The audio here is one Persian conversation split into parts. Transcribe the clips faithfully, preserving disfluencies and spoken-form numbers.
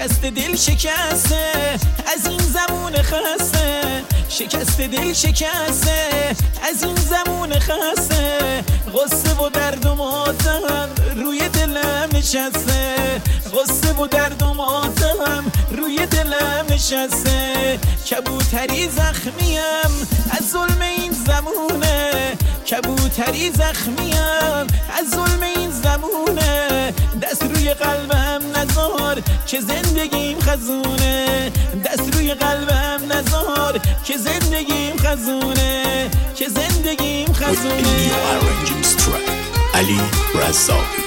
شکست دل شکسته از این زمون خسته، شکست دل شکسته از این زمون خسته، غصه و درد و ماتم روی دلم نشسته، غصه و درد و ماتم روی دلم نشسته. کبوتری زخمیم از ظلم این زمونه، کبوتری زخمیم از ظلم این زمونه، دست روی قلبم نزار که زندگیم خزونه، دست روی قلبم نزار که زندگیم خزونه، که زندگیم خزونه. علی رزاقی.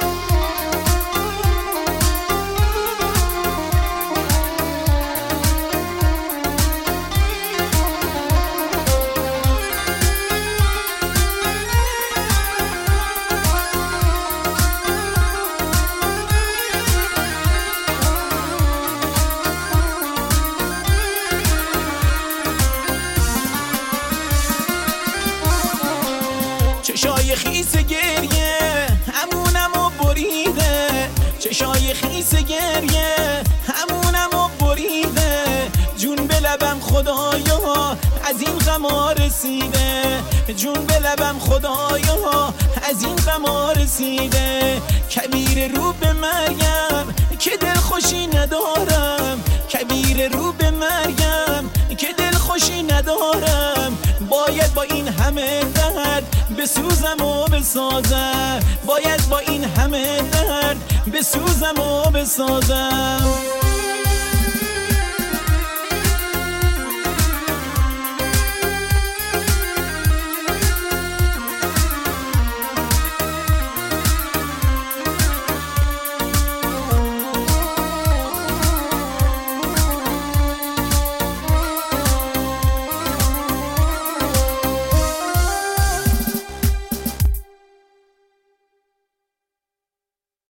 چشای خیس گریه همونم و بریده، چشای خیس گریه همونم و بریده، جون به لبم خدایا از این غما رسیده، جون به لبم خدایا از این غما رسیده. کبیر رو به مریم که دل خوشی ندارم، کبیر رو به مریم که دل خوشی ندارم، باید با این همه درد بسوزم و بسازم، باید با این همه درد بسوزم و بسازم.